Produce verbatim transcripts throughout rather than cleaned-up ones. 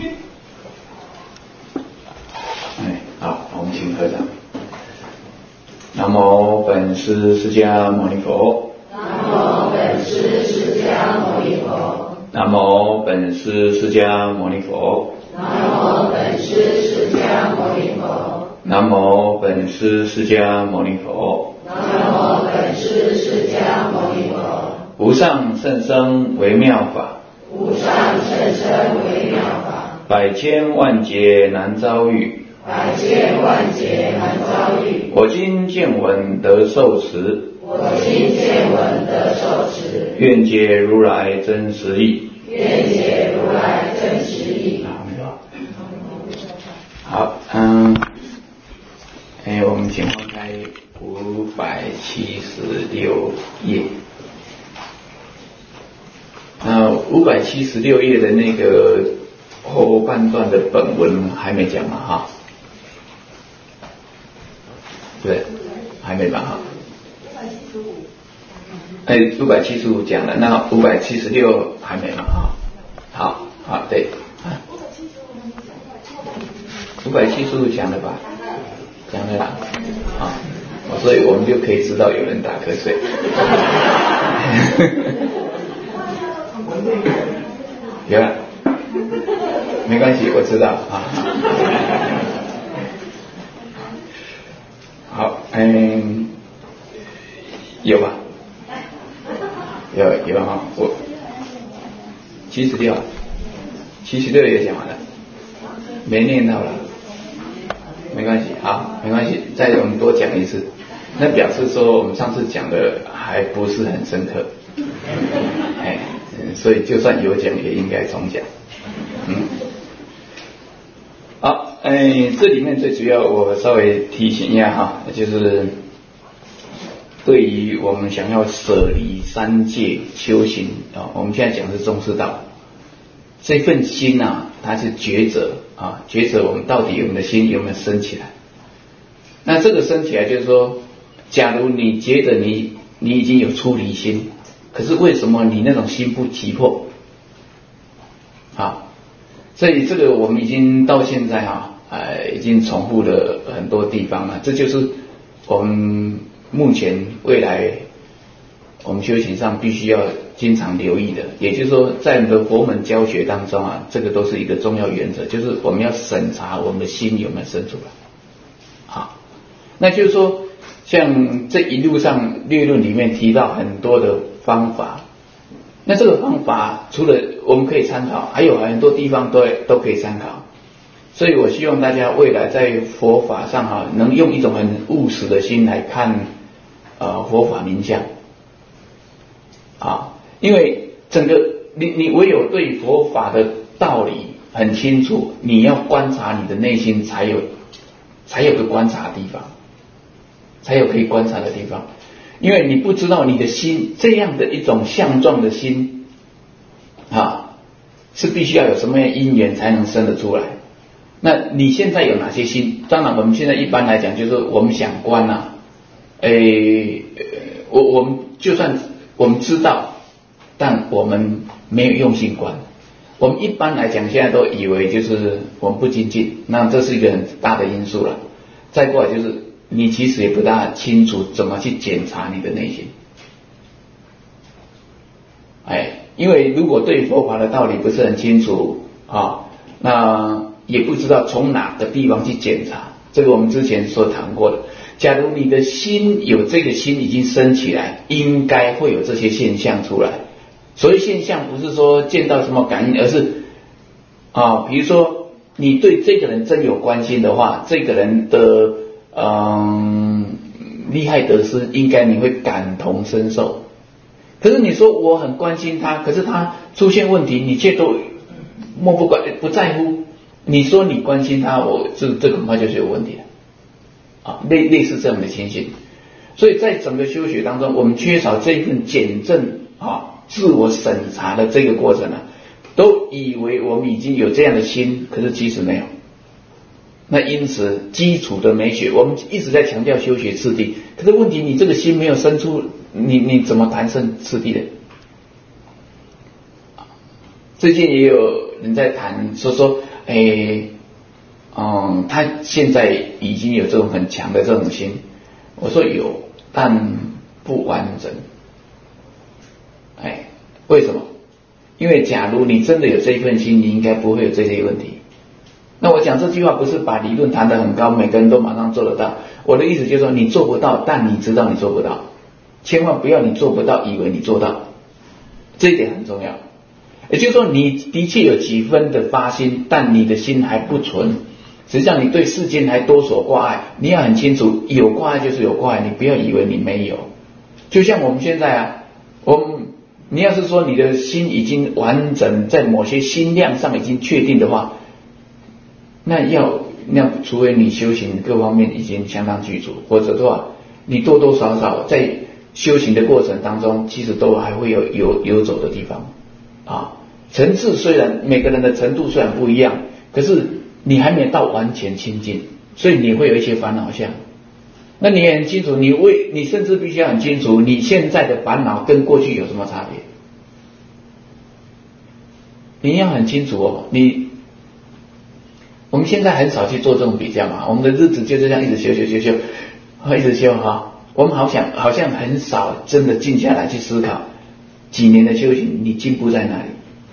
哎，好，我们请合掌。南无本师释迦牟尼佛。 南无本师释迦牟尼佛。 南无本师释迦牟尼佛。 南无本师释迦牟尼佛。 南无本师释迦牟尼佛。 南无本师释迦牟尼佛。 无上甚深微妙法， 无上甚深微妙法， 百千万劫难遭遇， 百千万劫难遭遇。 我今见闻得受持， 我今见闻得受持， 愿解如来真实义。 愿解如来真实义。 好，嗯，哎，我们请翻开五百七十六页。那五百七十六页的那个后半段的本文还没讲嘛哈？对，还没吧哈？哎，五百七十五讲了，那五百七十六还没嘛哈？好，好，对，啊，五百七十五讲了吧？讲了啦，啊，所以我们就可以知道有人打瞌睡。有了，没关系，我知道啊。好，嗯，有吧？有有哈，我七十六，七十六也讲完了，没念到了，没关系，好，没关系，再我们多讲一次，那表示说我们上次讲的还不是很深刻，哎。所以就算有讲也应该重讲。嗯，好，哎，这里面最主要我稍微提醒一下哈，就是对于我们想要舍离三界修行啊，我们现在讲的是中士道，这份心啊，它是抉择啊，抉择我们到底我们的心有没有升起来。那这个升起来就是说，假如你觉得你你已经有出离心。可是为什么你那种心不急迫？啊，所以这个我们已经到现在啊，呃，已经重复了很多地方了。这就是我们目前未来我们修行上必须要经常留意的。也就是说，在我们的佛门教学当中啊，这个都是一个重要原则，就是我们要审查我们的心有没有生出来。好，那就是说，像这一路上略论里面提到很多的方法，那这个方法除了我们可以参考，还有很多地方都都可以参考。所以我希望大家未来在佛法上哈、啊，能用一种很务实的心来看呃佛法名相啊，因为整个你你唯有对佛法的道理很清楚，你要观察你的内心才有才有个观察的地方，才有可以观察的地方。因为你不知道你的心这样的一种相状的心啊，是必须要有什么样的因缘才能生得出来。那你现在有哪些心？当然我们现在一般来讲就是我们想观啊，诶，我我们就算我们知道，但我们没有用心观。我们一般来讲现在都以为就是我们不精进，那这是一个很大的因素了。再过来就是你其实也不大清楚怎么去检查你的内心，哎，因为如果对佛法的道理不是很清楚啊，那也不知道从哪个地方去检查。这个我们之前所谈过的，假如你的心有这个心已经升起来，应该会有这些现象出来。所谓现象不是说见到什么感应，而是啊，比如说你对这个人真有关心的话，这个人的嗯，利害得失，应该你会感同身受。可是你说我很关心他，可是他出现问题，你却都漠不关不在乎。你说你关心他，我这这恐怕就是有问题了啊，类类似这样的情形。所以在整个修学当中，我们缺少这一份检证啊、自我审查的这个过程啊，都以为我们已经有这样的心，可是其实没有。那因此基础的美学，我们一直在强调修学次第，可是问题你这个心没有生出，你你怎么谈胜次第的？最近也有人在谈说说诶，嗯，他现在已经有这种很强的这种心。我说有，但不完整。哎，为什么？因为假如你真的有这一份心，你应该不会有这些问题。那我讲这句话不是把理论谈得很高，每个人都马上做得到。我的意思就是说，你做不到，但你知道你做不到，千万不要你做不到，以为你做到，这一点很重要。也就是说，你的确有几分的发心，但你的心还不纯。实际上，你对世间还多所挂碍，你要很清楚，有挂碍就是有挂碍，你不要以为你没有。就像我们现在啊，我们你要是说你的心已经完整，在某些心量上已经确定的话，那要那除非你修行各方面已经相当具足，或者的话，你多多少少在修行的过程当中，其实都还会有游游走的地方啊。层次虽然每个人的程度虽然不一样，可是你还没到完全清净，所以你会有一些烦恼相。那你也很清楚，你为你甚至必须要很清楚，你现在的烦恼跟过去有什么差别？你要很清楚哦。你我们现在很少去做这种比较嘛，我们的日子就这样一直修修修修，一直修哈。我们好像好像很少真的静下来去思考，几年的修行你进步在哪里？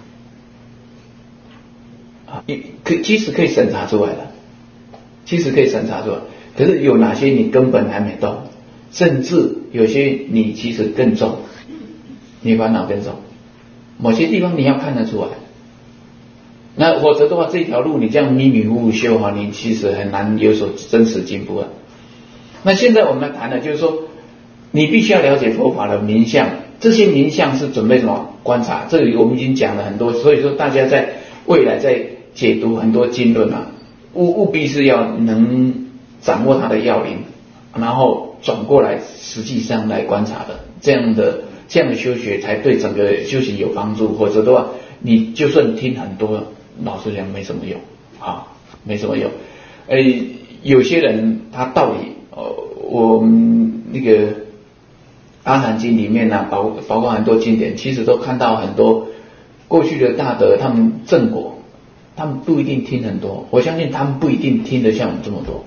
啊，你可其实可以审查出来的，其实可以审查出来。可是有哪些你根本还没动，甚至有些你其实更重，你烦恼更重。某些地方你要看得出来。那否则的话，这条路你这样迷迷糊糊修哈，你其实很难有所真实进步啊。那现在我们来谈的就是说，你必须要了解佛法的名相，这些名相是准备什么观察？这里我们已经讲了很多，所以说大家在未来在解读很多经论啊，务务必是要能掌握它的要领，然后转过来实际上来观察的，这样的这样的修学才对整个修行有帮助。或者的话，你就算听很多，老实讲没什么用啊，没什么用。呃，有些人他道理，呃，我们那个阿含经里面啊，包包括很多经典，其实都看到很多过去的大德他们正果，他们不一定听很多，我相信他们不一定听得像我们这么多。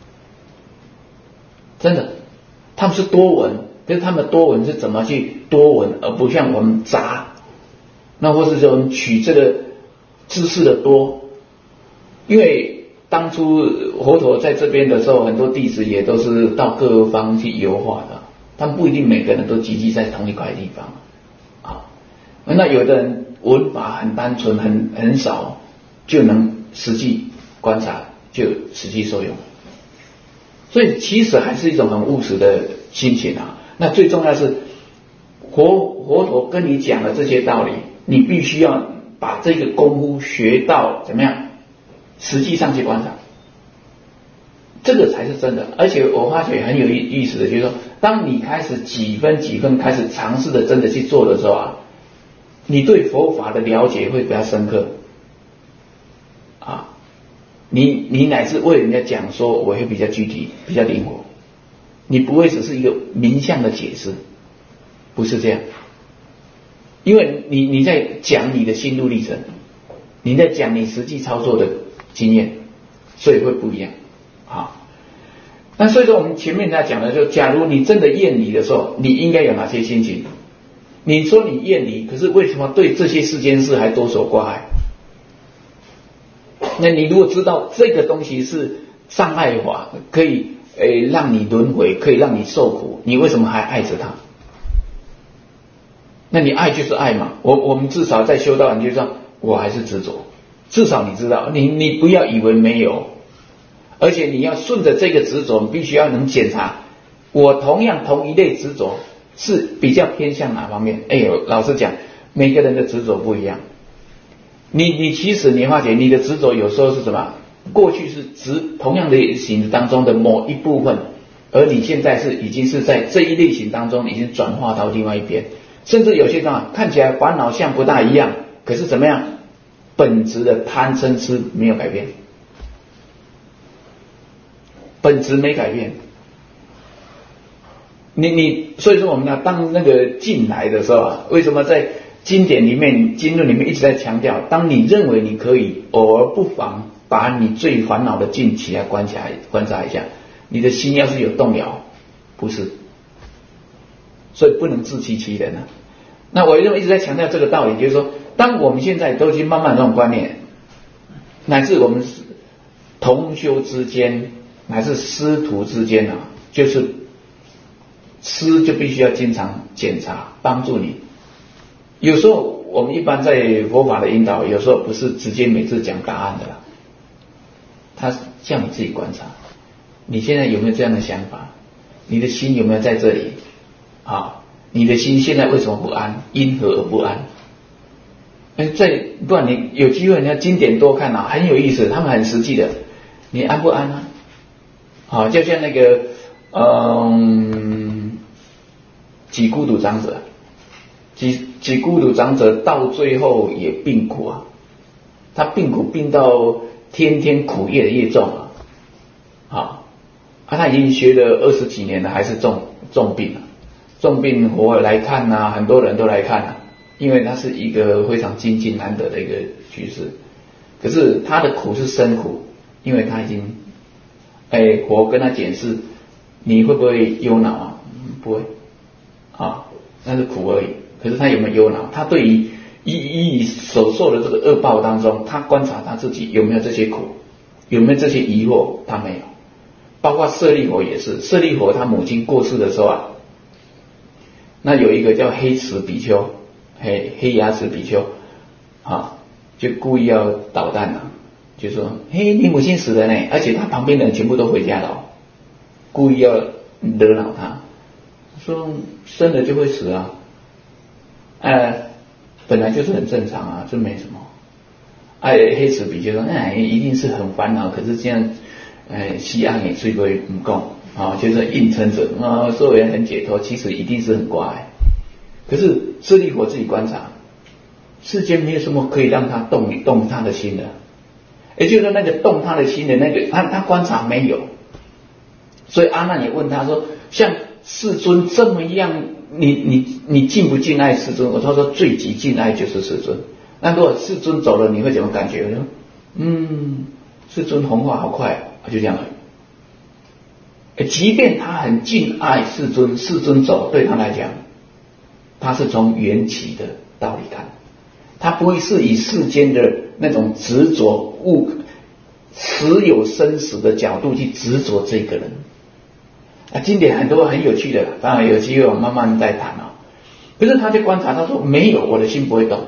真的，他们是多闻，可是他们多闻是怎么去多闻，而不像我们杂，那或是说我们取这个知识的多。因为当初佛陀在这边的时候，很多弟子也都是到各方去游化的，他们不一定每个人都集集在同一块地方啊。那有的人闻法很单纯，很很少，就能实际观察，就实际受用。所以其实还是一种很务实的心情啊。那最重要是佛佛陀跟你讲的这些道理，你必须要把这个功夫学到怎么样，实际上去观察，这个才是真的。而且我发觉很有意思的，就是说，当你开始几分几分开始尝试的真的去做的时候啊，你对佛法的了解会比较深刻啊。你你乃至为人家讲说，我会比较具体，比较灵活，你不会只是一个名相的解释，不是这样。因为你你在讲你的心路历程，你在讲你实际操作的经验，所以会不一样啊。那所以说我们前面在讲的就，假如你真的厌离的时候，你应该有哪些心情？你说你厌离，可是为什么对这些世间事还多所挂碍？那你如果知道这个东西是障碍法，可以呃让你轮回，可以让你受苦，你为什么还爱着它？那你爱就是爱嘛。我我们至少在修道，你就说我还是执着，至少你知道，你你不要以为没有，而且你要顺着这个执着，你必须要能检查，我同样同一类执着是比较偏向哪方面？哎呦，老实讲，每个人的执着不一样。你你其实你发觉你的执着有时候是什么？过去是执同样的行当中的某一部分，而你现在是已经是在这一类型当中已经转化到另外一边，甚至有些人看起来烦恼相不大一样，可是怎么样？本质的贪嗔痴没有改变，本质没改变。你你所以说我们要当那个进来的时候啊，为什么在经典里面、经论里面一直在强调，当你认为你可以，偶尔不妨把你最烦恼的境起来观察观察一下，你的心要是有动摇，不是，所以不能自欺欺人啊。那我认为一直在强调这个道理，就是说，当我们现在都已经慢慢这种观念，乃至我们同修之间，乃至师徒之间啊，就是师就必须要经常检查，帮助你。有时候我们一般在佛法的引导，有时候不是直接每次讲答案的啦，他叫你自己观察，你现在有没有这样的想法？你的心有没有在这里啊？你的心现在为什么不安？因何而不安？哎，在不然你有机会，你要经典多看啊，很有意思，他们很实际的。你安不安啊？好，就像那个嗯，几孤独长者，几几孤独长者到最后也病苦啊，他病苦病到天天苦业的业重啊，啊，啊他已经学了二十几年了，还是重重病了。重病活来看啊，很多人都来看啊，因为他是一个非常精进难得的一个居士。可是他的苦是深苦，因为他已经，哎，我跟他解释，你会不会忧恼啊？嗯、不会，啊，那是苦而已。可是他有没有忧恼？他对于一一所受的这个恶报当中，他观察他自己有没有这些苦，有没有这些疑惑，他没有。包括舍利弗也是，舍利弗他母亲过世的时候啊。那有一个叫黑齿比丘，黑黑牙齿比丘，啊，就故意要捣蛋了，就说：“嘿，你母亲死了呢，而且他旁边的人全部都回家了、哦，故意要惹恼他，说生了就会死啊，呃，本来就是很正常啊，这没什么。”哎，黑齿比丘说：“哎，一定是很烦恼，可是这样，哎，西安也最不会不够。”啊，就是硬撑着啊，所有人很解脱，其实一定是很乖。可是舍利弗自己观察，世间没有什么可以让他动动他的心的，也就是说那个动他的心的那个，他他观察没有。所以阿难也问他说：“像世尊这么样，你你你敬不敬爱世尊？”我他说最极敬爱就是世尊。那如果世尊走了，你会怎么感觉？我说：“嗯，世尊弘化好快，就这样而已。”即便他很敬爱世尊，世尊走对他来讲，他是从缘起的道理看，他不会是以世间的那种执着物持有生死的角度去执着这个人。啊，经典很多很有趣的，当然有机会我慢慢再谈啊。可是他在观察，他说没有，我的心不会动，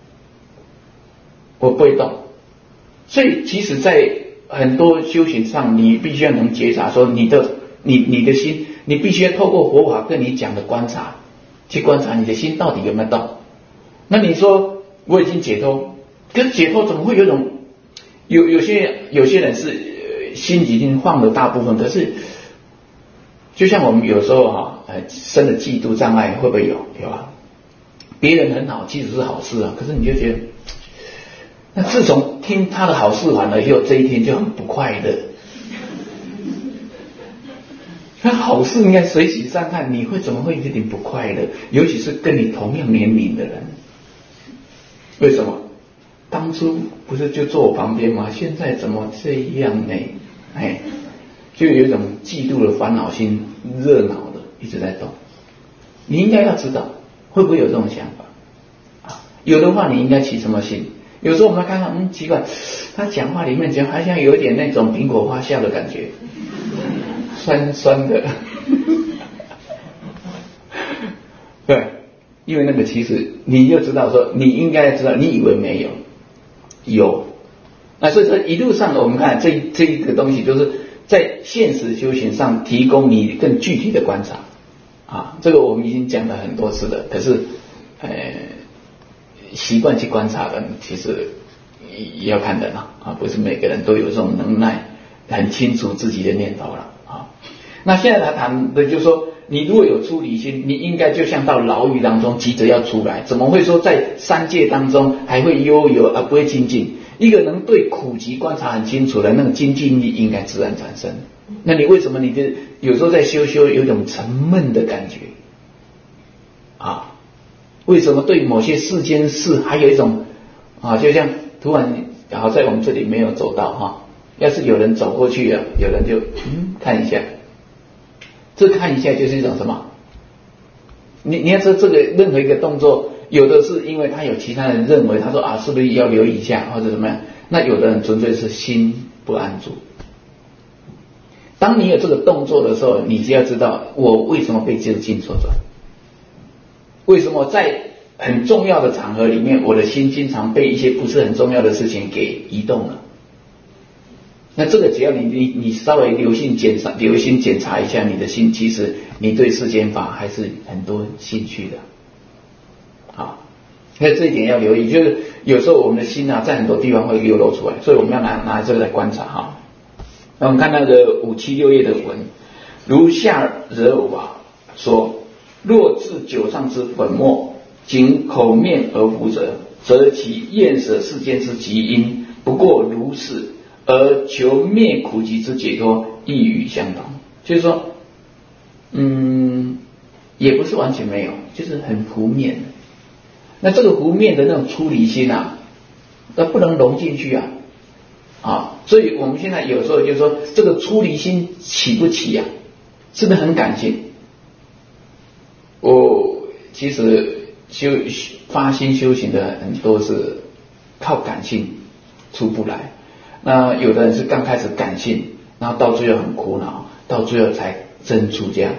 我不会动。所以其实在很多修行上，你必须要能觉察，说你的你你的心，你必须要透过佛法跟你讲的观察，去观察你的心到底有没有动。那你说我已经解脱，可是解脱怎么会有种有有些有些人是、呃、心已经放了大部分，可是就像我们有时候哈、呃、生了嫉妒障碍，会不会有？有啊，别人很好，其实是好事啊，可是你就觉得。那自从听他的好事完了以后，这一天就很不快乐。那好事应该随喜善看，你会怎么会有点不快乐？尤其是跟你同样年龄的人，为什么？当初不是就坐我旁边吗？现在怎么这样呢？哎，就有一种嫉妒的烦恼心，热闹的一直在动。你应该要知道，会不会有这种想法？啊，有的话，你应该起什么心？有时候我们看到，嗯，奇怪，他讲话里面讲好像有点那种苹果发酵的感觉，酸酸的。对，因为那个其实你就知道说，你应该知道，你以为没有，有。那所以说一路上我们看这这一个东西，就是在现实修行上提供你更具体的观察啊。这个我们已经讲了很多次了，可是，呃。习惯去观察的，其实也要看人啊，不是每个人都有这种能耐，很清楚自己的念头了啊。那现在他谈的就是说，你如果有出离心，你应该就像到牢狱当中急着要出来，怎么会说在三界当中还会悠游而不会精进？一个能对苦集观察很清楚的那个精进力，应该自然产生。那你为什么你的有时候在修修有种沉闷的感觉啊？ 为什么对某些世间事还有一种啊，就像突然好在我们这里没有走到哈，要是有人走过去了，有人就嗯看一下，这看一下就是一种什么？你你要知道这个任何一个动作，有的是因为他有其他人认为他说啊是不是要留意一下或者怎么样，那有的人纯粹是心不安住。当你有这个动作的时候，你只要知道我为什么被这个境所转，为什么在很重要的场合里面，我的心经常被一些不是很重要的事情给移动了。那这个只要你你你稍微留心检查留心检查一下你的心，其实你对世间法还是很多兴趣的。好，那这一点要留意，就是有时候我们的心啊，在很多地方会流露出来，所以我们要拿拿这个来观察哈。那我们看那个五七六页的文，如下惹瓦说：若自酒上之粉末，仅口面而服者，则其厌舍世间之极因，不过如此，而求灭苦集之解脱，亦与相同。就是说，嗯，也不是完全没有，就是很浮面。那这个浮面的那种出离心啊，那不能融进去啊。啊，所以我们现在有时候就说，这个出离心起不起啊？是不是很感性？我其实修发心修行的很多是靠感性出不来，那有的人是刚开始感性，然后到最后很苦恼，到最后才真出家。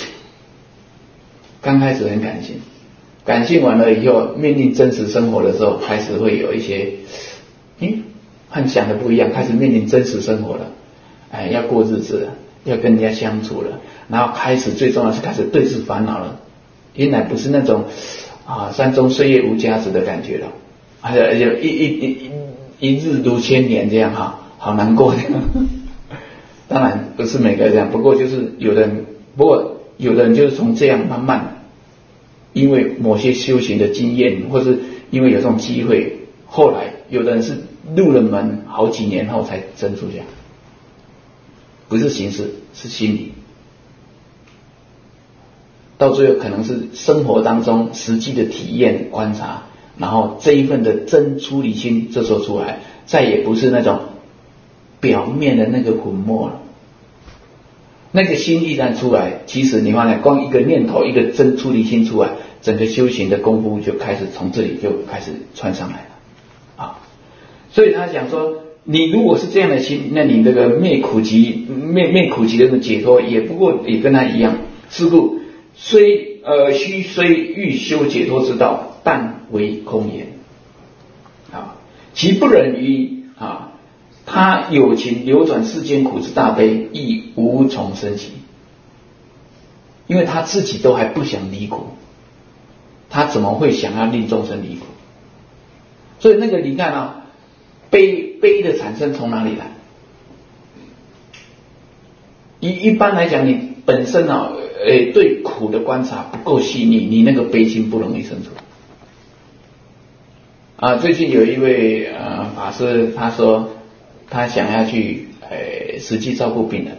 刚开始很感性，感性完了以后，面临真实生活的时候，开始会有一些，嗯。和想的不一样，开始面临真实生活了，哎，要过日子了，要跟人家相处了，然后开始最重要是开始对治烦恼了，原来不是那种啊山中岁月无家子的感觉了，而且一一一一日如千年这样哈，好难过的。当然不是每个人这样，不过就是有的人，不过有的人就是从这样慢慢，因为某些修行的经验，或是因为有这种机会，后来有的人是入了门好几年后才真出家，不是形式，是心理。到最后可能是生活当中实际的体验观察，然后这一份的真出离心这时候出来，再也不是那种表面的那个混墨了。那个心一旦出来，其实你发现光一个念头，一个真出离心出来，整个修行的功夫就开始从这里就开始窜上来了啊。所以他讲说，你如果是这样的心，那你这个灭苦集灭灭苦集的解脱，也不过也跟他一样。是故虽呃须虽欲修解脱之道，但为空言啊，其不忍于啊他有情流转世间苦之大悲，亦无从生起。因为他自己都还不想离苦，他怎么会想要令众生离苦？所以那个你看啊。悲悲的产生从哪里来？一一般来讲，你本身啊，呃，对苦的观察不够细腻，你那个悲心不容易生出。啊，最近有一位呃法师，他说他想要去呃实际照顾病人。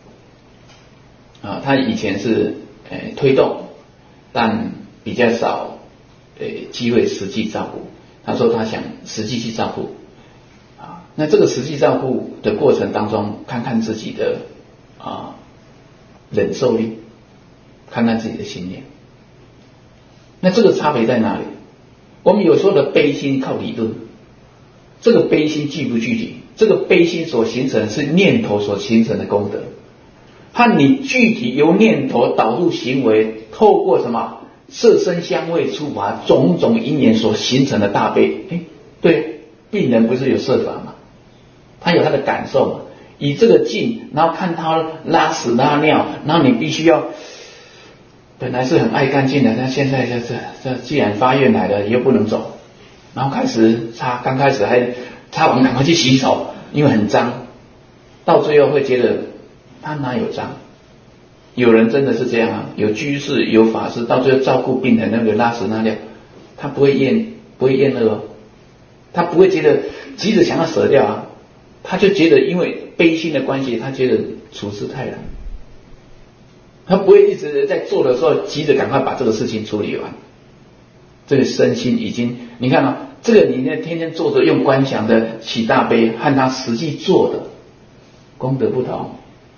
啊，他以前是呃推动，但比较少呃机会实际照顾。他说他想实际去照顾。那这个实际照顾的过程当中，看看自己的啊忍受力，看看自己的心念。那这个差别在哪里？我们有时候的悲心靠理论，这个悲心具不具体？这个悲心所形成的是念头所形成的功德，和你具体由念头导入行为，透过什么色声香味触法种种因缘所形成的大悲。哎，对，病人不是有色法吗？他有他的感受嘛，以这个劲，然后看他拉屎拉尿，然后你必须要，本来是很爱干净的，但现在这这这既然发愿来了，又不能走，然后开始擦，刚开始还擦完赶快去洗手，因为很脏，到最后会觉得他哪有脏？有人真的是这样啊，有居士有法师，到最后照顾病人那个拉屎拉尿，他不会厌不会厌恶哦，他不会觉得急着想要舍掉啊。他就觉得因为悲心的关系，他觉得处事太难，他不会一直在做的时候急着赶快把这个事情处理完， 这个身心已经，你看啊，这个你呢天天坐着用观想的起大悲，和他实际做的功德不同，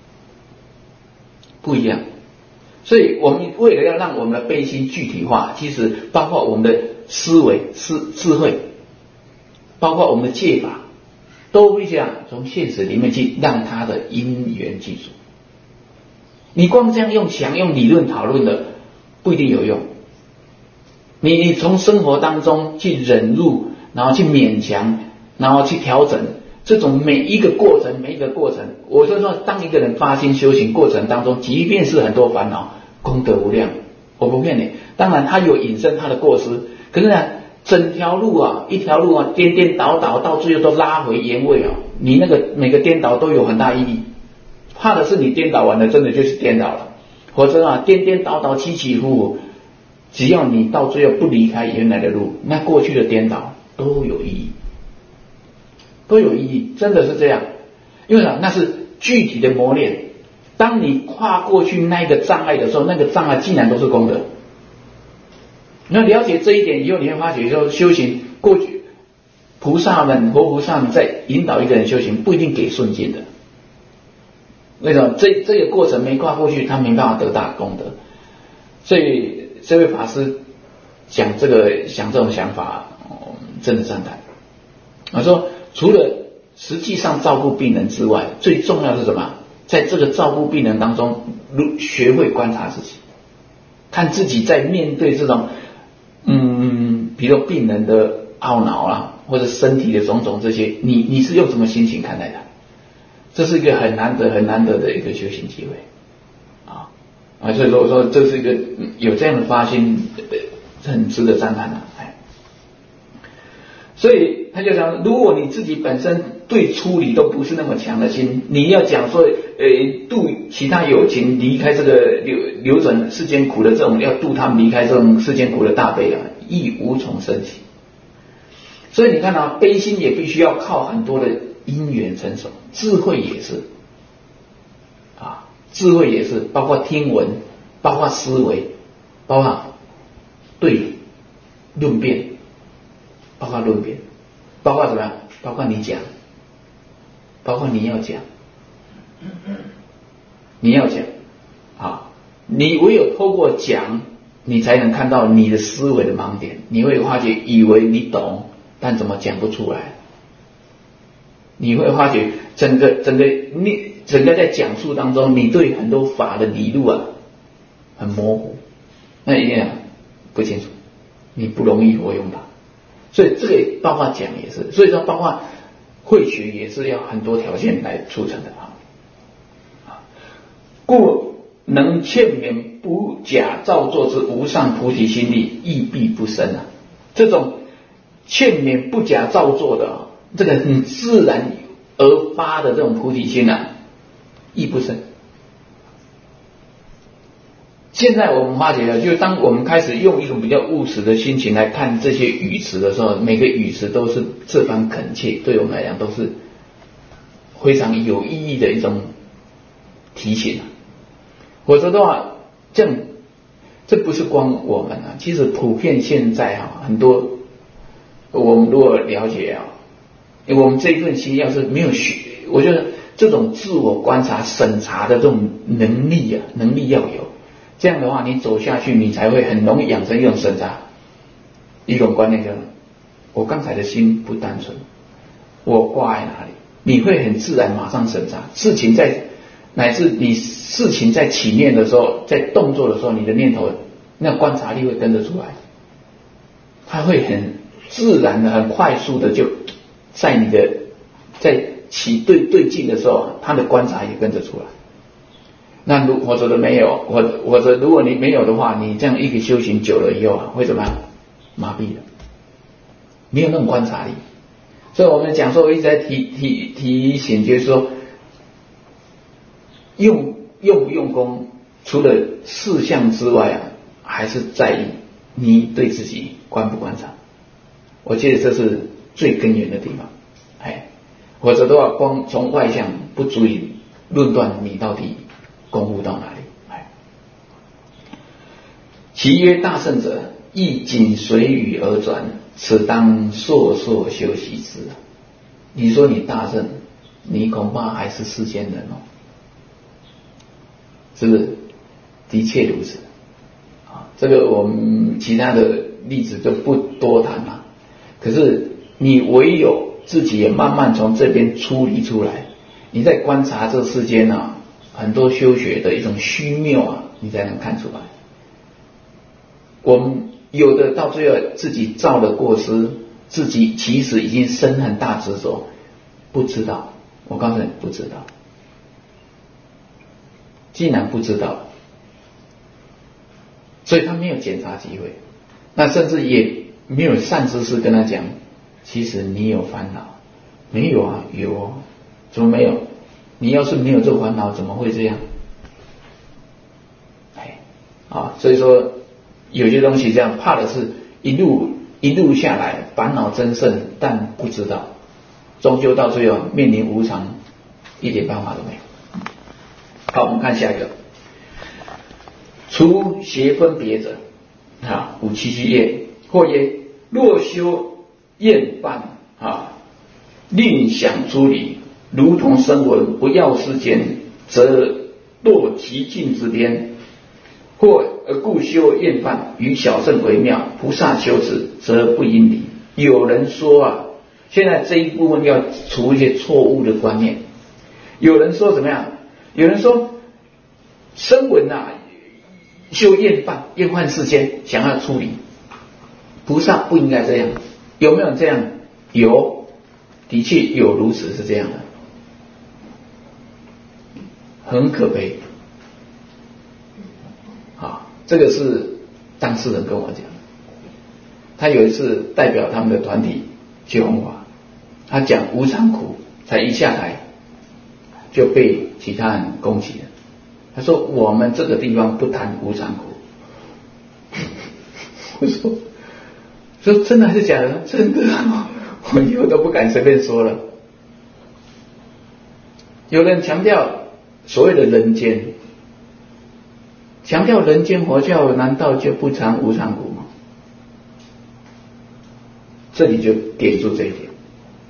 不一样。所以我们为了要让我们的悲心具体化，其实包括我们的思维、思智慧，包括我们的戒法，都必须要从现实里面去让它的因缘具足。你光这样用想用理论讨论的不一定有用，你你从生活当中去忍入，然后去勉强，然后去调整，这种每一个过程每一个过程，我就说当一个人发心修行过程当中，即便是很多烦恼，功德无量，我不骗你。当然他有引申他的过失，可是呢整条路啊一条路啊颠颠倒倒，到最后都拉回原位啊，你那个每个颠倒都有很大意义。怕的是你颠倒完了真的就是颠倒了，否则啊颠颠倒倒起起伏伏，只要你到最后不离开原来的路，那过去的颠倒都有意义，都有意义，真的是这样。因为那是具体的磨练，当你跨过去那个障碍的时候，那个障碍竟然都是功德。你要了解这一点以后，你会发觉说修行过去菩萨们活菩萨们在引导一个人修行，不一定给顺境的。为什么？这这个过程没跨过去，他没办法得大功德。所以这位法师讲这个想这种想法，哦、真的赞叹。他说，除了实际上照顾病人之外，最重要是什么？在这个照顾病人当中，学会观察自己，看自己在面对这种，嗯，比如病人的懊恼啊，或者身体的种种这些，你你是用什么心情看待它？这是一个很难得很难得的一个修行机会啊啊！所以说我说这是一个有这样的发心，很值得赞叹的。哎，所以他就讲，如果你自己本身对处理都不是那么强的心，你要讲说，呃，度其他有情离开这个流流转世间苦的这种，要度他们离开这种世间苦的大悲啊，亦无从升起。所以你看啊，悲心也必须要靠很多的因缘成熟，智慧也是啊，智慧也是包括听闻，包括思维，包括对论辩，包括论辩，包括怎么样？包括你讲，包括你要讲，你要讲啊，你唯有透过讲，你才能看到你的思维的盲点，你会发觉以为你懂，但怎么讲不出来？你会发觉整个整个你整个在讲述当中，你对很多法的理路啊很模糊，那一定不清楚，你不容易活用它。所以这个包括讲也是，所以说包括会学也是要很多条件来促成的啊。故能劝勉不假造作之无上菩提心力，亦必不生啊。这种劝勉不假造作的、啊。这个很自然而发的这种菩提心啊，亦不生。现在我们发觉了，就当我们开始用一种比较务实的心情来看这些语词的时候，每个语词都是这番恳切，对我们来讲都是非常有意义的一种提醒。否则的话，这样这不是光我们啊，其实普遍现在啊，很多我们如果了解啊。我们这一份心要是没有学，我觉得这种自我观察审查的这种能力啊，能力要有，这样的话你走下去，你才会很容易养成一种审查一种观念，就是我刚才的心不单纯，我挂在哪里，你会很自然马上审查事情，在乃至你事情在起念的时候，在动作的时候，你的念头那观察力会跟着出来，它会很自然的很快速的就在你的在起对对境的时候，他的观察也跟着出来。那如或者都没有，或者或者如果你没有的话，你这样一个修行久了以后啊，会怎么样？麻痹了，没有那种观察力。所以我们讲说，我一直在提提提醒，就是说，用用不用功，除了事项之外啊，还是在意你对自己观不观察。我觉得这是最根源的地方，哎，否则的话，光从外向不足以论断你到底功夫到哪里。哎，其曰大圣者， 亦紧随语而转，此当烁烁修习之。你说你大圣，你恐怕还是世间人哦，是不是？的确如此啊。这个我们其他的例子就不多谈了。可是你唯有自己也慢慢从这边出离出来，你在观察这世间啊，很多修学的一种虚妙啊，你才能看出来。我们有的到最后自己造了过失，自己其实已经生很大执着，不知道。我告诉你，不知道。既然不知道，所以他没有检查机会，那甚至也没有善知识跟他讲，其实你有烦恼。没有啊，有哦，怎么没有？你要是没有这个烦恼，怎么会这样？哎，啊，所以说有些东西这样，怕的是一路一路下来烦恼增盛，但不知道，终究到最后面临无常，一点办法都没有。好，我们看下一个，除邪分别者啊，五七七页，或曰：若修厌烦啊，令想出离，如同声闻不要世间，则堕其境之边；或故修厌烦，与小圣为妙，菩萨修持，则不应离。有人说啊，现在这一部分要除一些错误的观念。有人说怎么样？有人说声闻啊，修厌烦，厌烦世间，想要出离，菩萨不应该这样。有没有这样？有，的确有如此是这样的，很可悲。啊，这个是当事人跟我讲，他有一次代表他们的团体去弘法，他讲无常苦，才一下台就被其他人攻击了。他说我们这个地方不谈无常苦。我说说真的还是假的？真的啊，我以后都不敢随便说了。有人强调所谓的人间，强调人间佛教，难道就不谈无常苦吗？这里就点出这一点。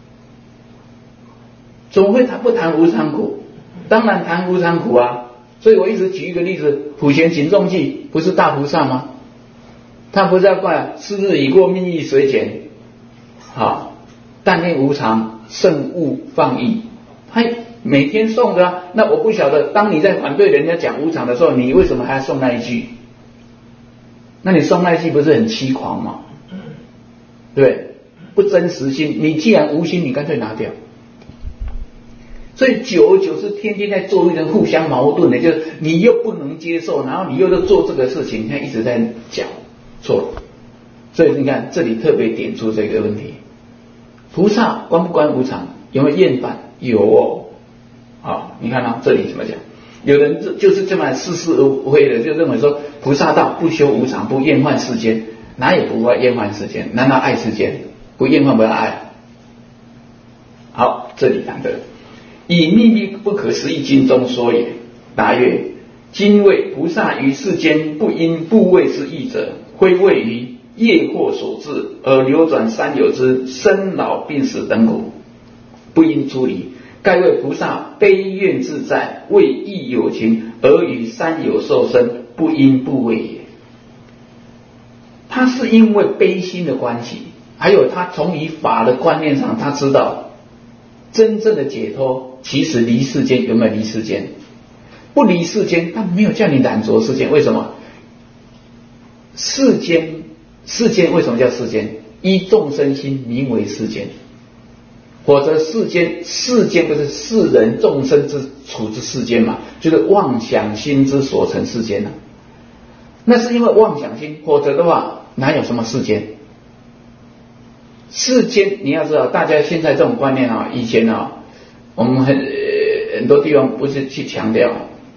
怎么会谈不谈无常苦？当然谈无常苦啊！所以我一直举一个例子，普贤行众记不是大菩萨吗？他不是要怪是日已过，命亦随减，好，但念无常，慎勿放逸。他每天诵的啊，那我不晓得，当你在反对人家讲无常的时候，你为什么还要诵那一句？那你诵那一句不是很凄狂吗？对，不真实心。你既然无心，你干脆拿掉。所以久而久之，天天在做一人互相矛盾的，就是你又不能接受，然后你又在做这个事情，你看一直在讲错了。所以你看这里特别点出这个问题：菩萨观不观无常？有没有厌烦？有哦。好，你看啊，这里怎么讲？有人就是这么似是而非的，就认为说菩萨道不修无常，不厌烦世间，哪也不会厌烦世间？难道爱世间？不厌烦不要爱？好，这里谈的。以秘密不可思议经中说也。答曰：今谓菩萨于世间不因部位之义者，非谓于业惑所致，而流转三有之生老病死等苦，不应出离。盖为菩萨悲愿自在，为义有情，而与三有受生，不因部位也。他是因为悲心的关系，还有他从以法的观念上，他知道真正的解脱其实离世间。有没有离世间？不离世间，但没有叫你染着世间。为什么？世间世间为什么叫世间？依众生心名为世间，否则世间世间不是世人众生之处之世间嘛，就是妄想心之所成世间啊。那是因为妄想心，否则的话哪有什么世间？世间你要知道，大家现在这种观念啊，以前啊，我们很、呃、很多地方不是去强调，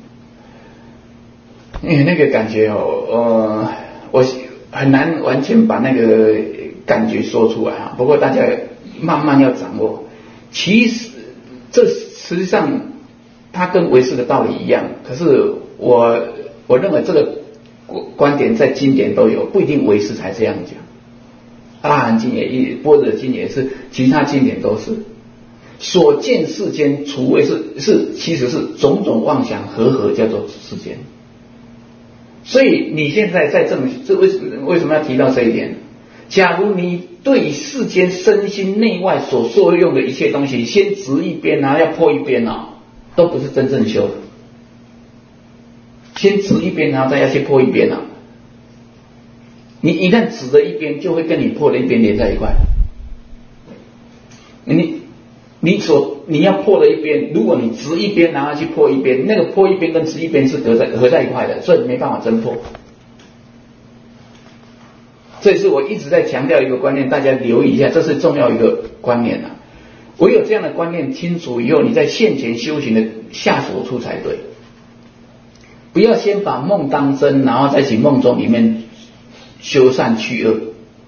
因为那个感觉哦，呃，我很难完全把那个感觉说出来啊。不过大家慢慢要掌握。其实这实际上它跟唯识的道理一样，可是我我认为这个观点在经典都有，不一定唯识才这样讲。阿含经也，般若经也是，其他经典都是。所见世间，除谓是是，其实是种种妄想合合叫做世间。所以你现在在这么，这为为什么要提到这一点？假如你对世间身心内外所受用的一切东西，先执一边啊，要破一边啊，都不是真正修的。先执一边，然后再要去破一边啊。你一旦指的一边，就会跟你破的一边连在一块。你你所你要破的一边，如果你直一边，然后去破一边，那个破一边跟直一边是合在合在一块的，所以没办法真破。这是我一直在强调一个观念，大家留意一下，这是重要一个观念啊。唯有这样的观念清楚以后，你在现前修行的下手处才对。不要先把梦当真，然后在起梦中里面修善去恶。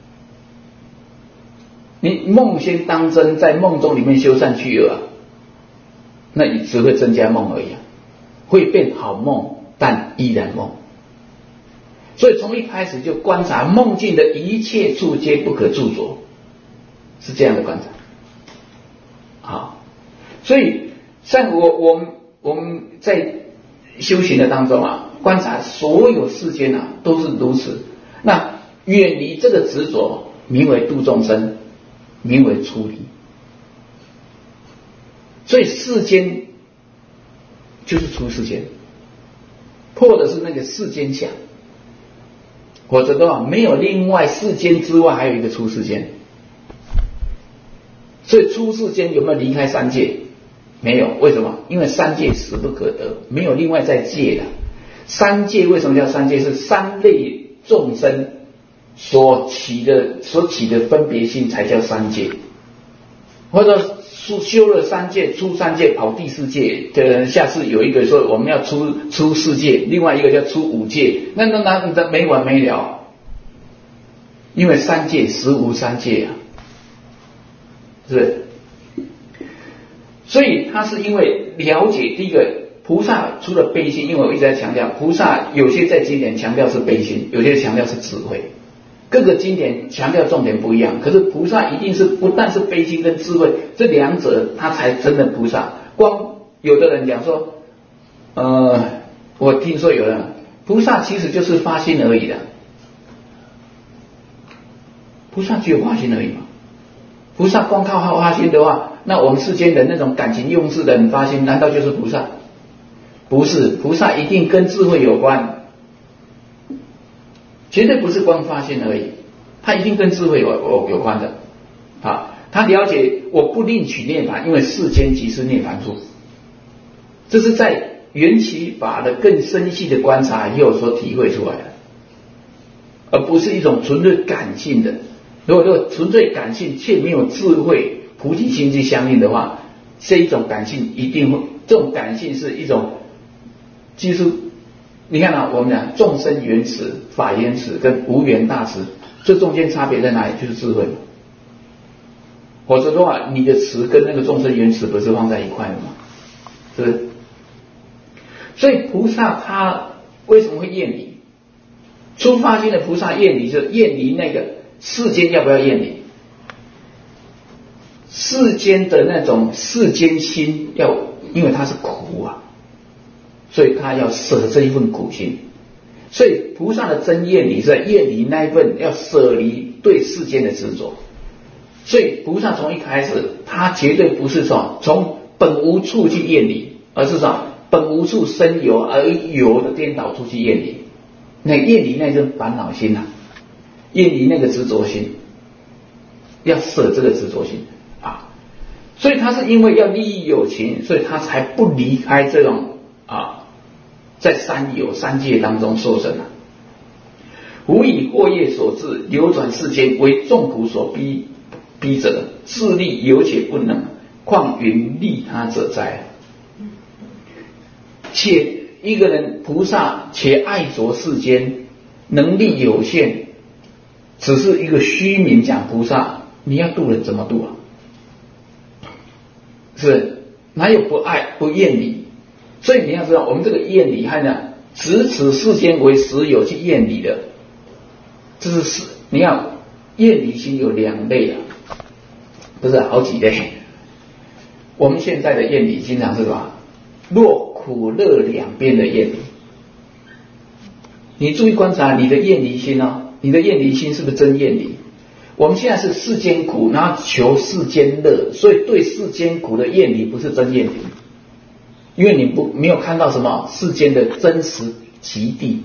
你梦先当真，在梦中里面修善去恶啊，那你只会增加梦而已啊，会变好梦，但依然梦。所以从一开始就观察梦境的一切处皆不可著着，是这样的观察。好，所以像我我们我们在修行的当中啊，观察所有世间啊都是如此。那远离这个执着，名为度众生，名为出离。所以世间就是出世间，破的是那个世间相，否则的话没有另外世间之外还有一个出世间。所以出世间有没有离开三界？没有。为什么？因为三界实不可得，没有另外再界的。三界为什么叫三界？是三类众生所起的所起的分别心才叫三界。或者修了三界，出三界跑第四界，呃，下次有一个说我们要出出世界，另外一个叫出五界，那那那那没完没了。因为三界实无三界啊，是不是？所以他是因为了解第一个菩萨除了悲心，因为我一直在强调，菩萨有些在经典强调是悲心，有些强调是智慧，各个经典强调重点不一样。可是菩萨一定是不但是悲心跟智慧这两者，他才真的菩萨。光有的人讲说，呃，我听说有人菩萨其实就是发心而已的，菩萨只有发心而已嘛。菩萨光靠发心的话，那我们世间的那种感情用事的人发心，难道就是菩萨？不是，菩萨一定跟智慧有关，绝对不是光发心而已，他一定跟智慧有有有关的啊。他了解我不另取涅槃，因为世间即是涅槃处，这是在缘起法的更深细的观察以后所体会出来的，而不是一种纯粹感性的。如果说纯粹感性却没有智慧菩提心去相应的话，这一种感性一定会，这种感性是一种，其实你看啊，我们讲众生缘慈、法缘慈跟无缘大慈，这中间差别在哪里？就是智慧。否则的话，你的慈跟那个众生缘慈不是放在一块的吗？是不是？所以菩萨他为什么会厌离？出发心的菩萨厌离，就厌离那个世间要不要厌离？世间的那种世间心要，因为它是苦啊，所以他要舍这一份苦心。所以菩萨的真厌离是在厌离那一份要舍离对世间的执着。所以菩萨从一开始，他绝对不是说从本无处去厌离，而是说本无处生有而有的颠倒处去厌离。那厌离那种烦恼心啊，厌离那个执着心，要舍这个执着心啊。所以他是因为要利益有情，所以他才不离开这种啊，在三有三界当中受生啊。无以惑业所致，流转世间，为众苦所逼逼者，自利有且不能，况云利他者哉？且一个人菩萨且爱着世间，能力有限，只是一个虚名讲菩萨，你要度人怎么度啊？是哪有不爱不厌离？所以你要知道，我们这个厌离和呢执此世间为实有去厌离的，这是你看厌离心有两类啊，不是好几类。我们现在的厌离经常是什么？若苦乐两边的厌离。你注意观察你的厌离心哦，你的厌离心是不是真厌离？我们现在是世间苦，然后求世间乐，所以对世间苦的厌离不是真厌离，因为你不没有看到什么世间的真实极地。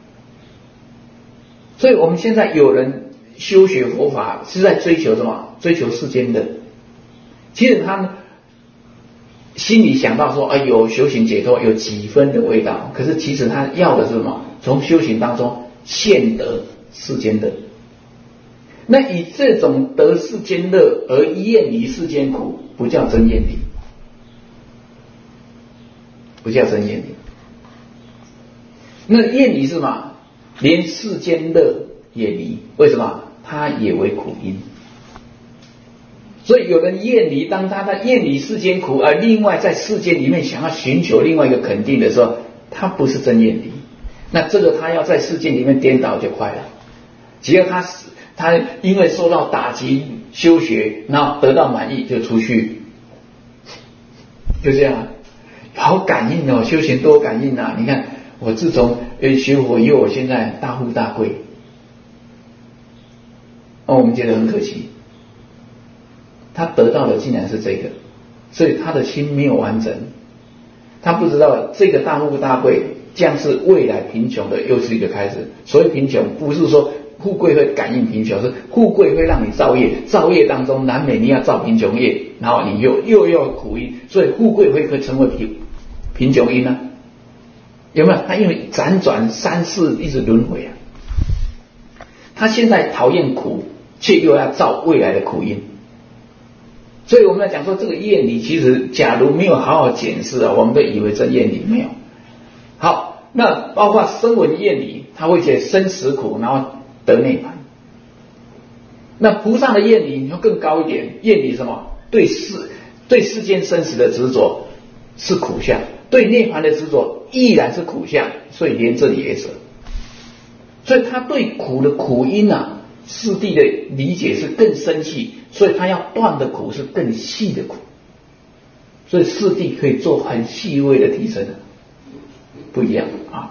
所以我们现在有人修学佛法是在追求什么？追求世间的。其实他们心里想到说，哎呦，修行解脱有几分的味道，可是其实他要的是什么？从修行当中现得世间乐。那以这种得世间乐而厌离世间苦，不叫真厌离，不叫真厌离。那厌离是什么？连世间乐也离，为什么？它也为苦因。所以有人厌离，当他在厌离世间苦，而另外在世间里面想要寻求另外一个肯定的时候，他不是真厌离。那这个他要在世间里面颠倒就快了。只要他他因为受到打击修学，然后得到满意就出去，就这样，好感应哦，修行多感应啊！你看我自从学佛以后，我现在大富大贵，哦，我们觉得很可惜。他得到的竟然是这个，所以他的心没有完整，他不知道这个大富大贵将是未来贫穷的又是一个开始。所谓贫穷不是说富贵会感应贫穷，是富贵会让你造业，造业当中难免你要造贫穷业，然后你又又要苦因，所以富贵会会成为贫贫穷因啊，有没有？他因为辗转三世一直轮回啊，他现在讨厌苦，却又要造未来的苦因。所以我们来讲说这个厌离，其实假如没有好好检视啊，我们都以为真厌离，没有。好，那包括声闻厌离，他会觉得生死苦，然后得涅槃。那菩萨的厌离要更高一点，厌离什么？对世对世间生死的执着是苦相，对涅槃的执着依然是苦相，所以连这里也舍。所以他对苦的苦因啊，四谛的理解是更深细，所以他要断的苦是更细的苦，所以四谛可以做很细微的提升，不一样啊。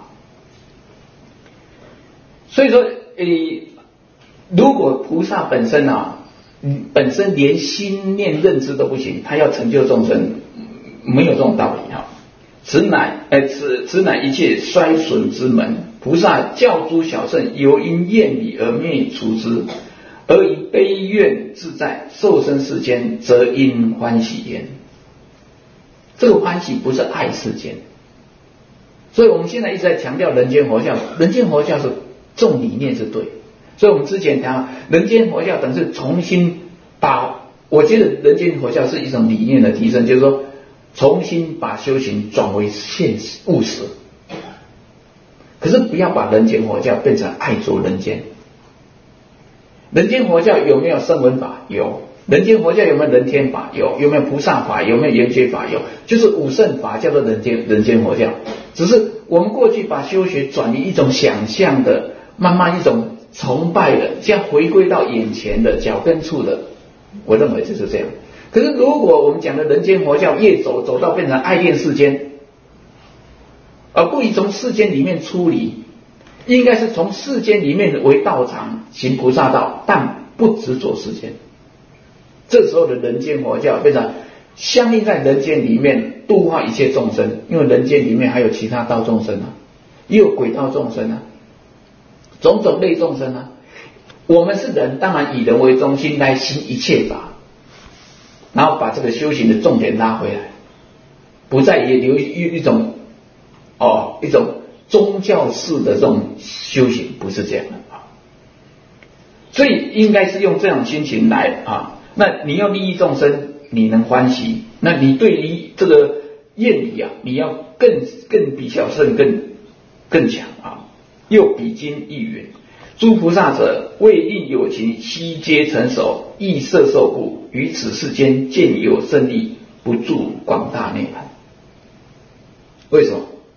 所以说，诶，如果菩萨本身啊，本身连心念认知都不行，他要成就众生，没有这种道理哈。此乃呃此此乃一切衰损之门。菩萨教诸小圣，由因厌离而灭除之，而以悲愿自在受生世间，则因欢喜焉。这个欢喜不是爱世间，所以我们现在一直在强调人间佛教，人间佛教是重理念是对，所以我们之前讲人间佛教等是重新把，我觉得人间佛教是一种理念的提升，就是说重新把修行转为现实务实。可是不要把人间佛教变成爱着人间。人间佛教有没有声闻法？有。人间佛教有没有人天法？有。有没有菩萨法？有没有圆觉法？有。就是五圣法叫做人间人间佛教。只是我们过去把修学转移一种想象的，慢慢一种崇拜的，现在回归到眼前的脚跟处的，我认为就是这样。可是如果我们讲的人间佛教越走走到变成爱恋世间，而不以从世间里面出离，应该是从世间里面为道场行菩萨道，但不执着世间。这时候的人间佛教变成相应在人间里面度化一切众生，因为人间里面还有其他道众生啊，也有鬼道众生啊，种种类众生啊。我们是人，当然以人为中心来行一切法，然后把这个修行的重点拉回来，不再也留一种哦，一种宗教式的这种修行，不是这样的啊。所以应该是用这种心情来啊。那你要利益众生，你能欢喜，那你对于这个厌离啊，你要更更比小圣更更强啊。又比经亦云：诸菩萨者，为令有情悉皆成熟，亦摄受故，于此世间见有胜利，不住广大涅槃。为什么？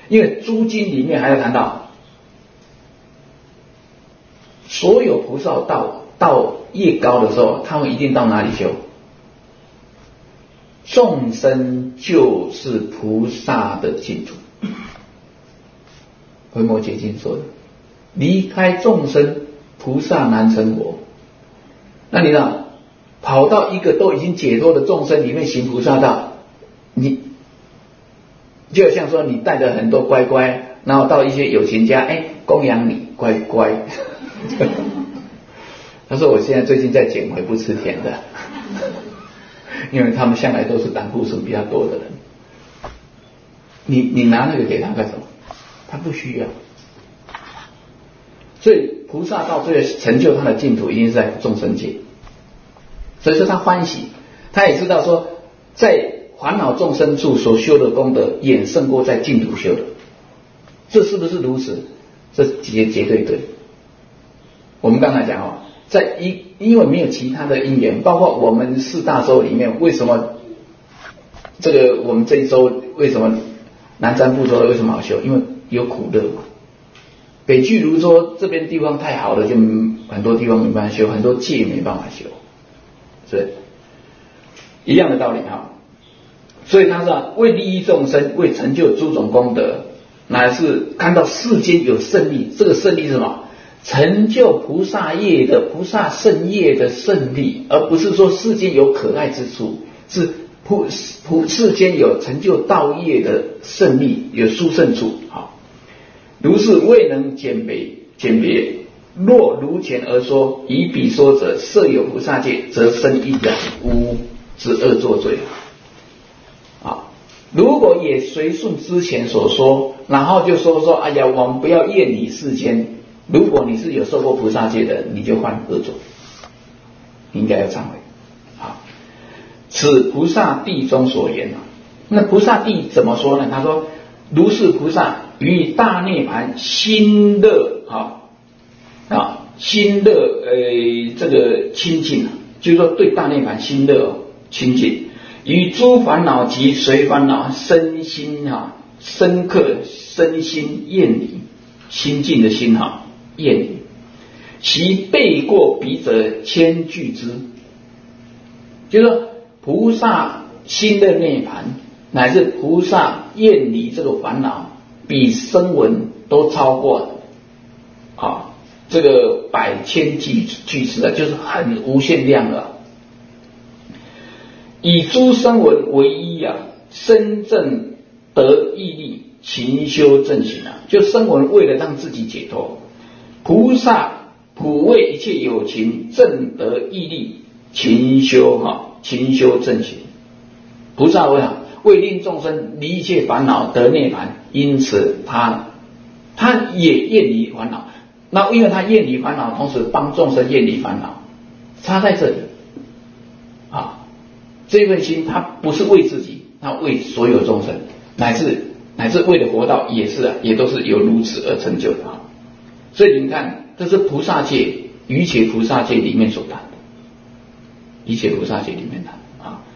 因为诸经里面还要谈到，所有菩萨道到越高的时候，他们一定到哪里修？众生就是菩萨的净土。维摩诘经说的，离开众生，菩萨难成佛。那你呢？跑到一个都已经解脱的众生里面行菩萨道，你就像说你带着很多乖乖，然后到一些有钱家，哎，供养你乖乖。他说我现在最近在减肥，不吃甜的，因为他们向来都是胆固醇比较多的人。你你拿那个给他干什么？他不需要。所以菩萨到最后成就他的净土，一定是在众生界。所以说他欢喜，他也知道说，在烦恼众生处所修的功德，远胜过在净土修的。这是不是如此？这绝绝对对。我们刚才讲哦，在一因为没有其他的因缘，包括我们四大洲里面，为什么这个我们这一周为什么南瞻部洲为什么好修？因为有苦乐嘛。北俱泸州这边地方太好了，就很多地方没办法修，很多戒没办法修，是一样的道理哈。所以他说为利益众生，为成就诸种功德，乃是看到世间有胜利。这个胜利是什么？成就菩萨业的菩萨圣业的胜利，而不是说世间有可爱之处，是普普世间有成就道业的胜利，有殊胜处。好，如是未能鉴别鉴别，若如前而说，以彼说者，设有菩萨戒，则生一染污之恶作罪。啊，如果也随顺之前所说，然后就说说，哎呀，我们不要厌离世间。如果你是有受过菩萨戒的，你就犯恶作，应该要忏悔。好，此菩萨地中所言啊。那菩萨地怎么说呢？他说，如是菩萨于大涅盘心乐啊啊心乐呃这个亲近，就是说对大涅盘心乐亲近，于诸烦恼及随烦恼身心啊深刻身心厌离，心境的心哈厌离，其背过彼者千俱之，就是说菩萨心的涅盘乃至菩萨厌离这个烦恼，比声闻都超过啊这个百千俱俱之啊，就是很无限量了。以诸声闻为一啊，深正得毅力，勤修正行啊，就声闻为了让自己解脱，菩萨普为一切有情正得毅力，勤修哈勤修正行。菩萨为啊为令众生离一切烦恼得涅槃，因此他他也厌离烦恼。那因为他厌离烦恼，同时帮众生厌离烦恼，差在这里啊。这份心他不是为自己，他为所有众生，乃至乃至为了活道也是啊，也都是有如此而成就的啊。所以你看，这是菩萨戒于切菩萨戒里面所谈的，于切菩萨戒里面谈啊。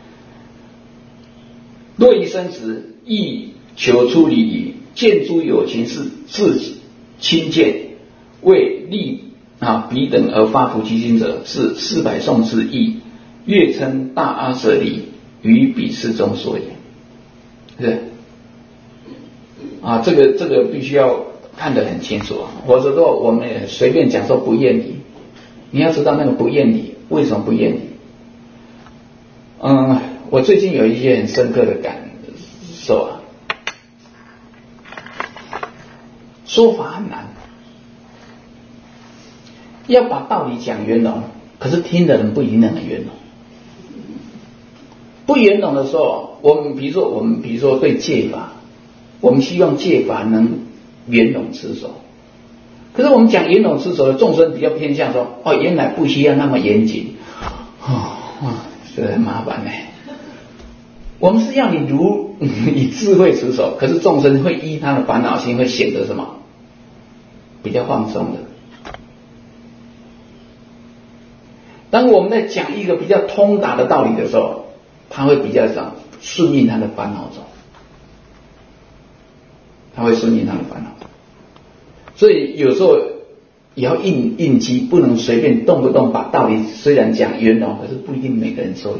若以生死亦求出离语，见诸有情是自亲见，为利啊彼等而发菩提心者，是四百颂之意，月称大阿舍利，于彼世中所言。是啊，这个这个必须要看得很清楚啊，否则的话我们也随便讲说不厌离。你要知道那个不厌离为什么不厌离？嗯，我最近有一些很深刻的感受啊，说法很难，要把道理讲圆融，可是听的人不一定能圆融。不圆融的时候，我们比如说我们比如说对戒法，我们希望戒法能圆融持守，可是我们讲圆融持守的众生比较偏向说，哦，原来不需要那么严谨，哦，这很麻烦呢。我们是要你如以智慧持守，可是众生会依他的烦恼心，会显得什么比较放松的。当我们在讲一个比较通达的道理的时候，他会比较想顺应他的烦恼走。 它会顺应他的烦恼。所以有时候也要应应机，不能随便动不动把道理虽然讲圆融，可是不一定每个人受用。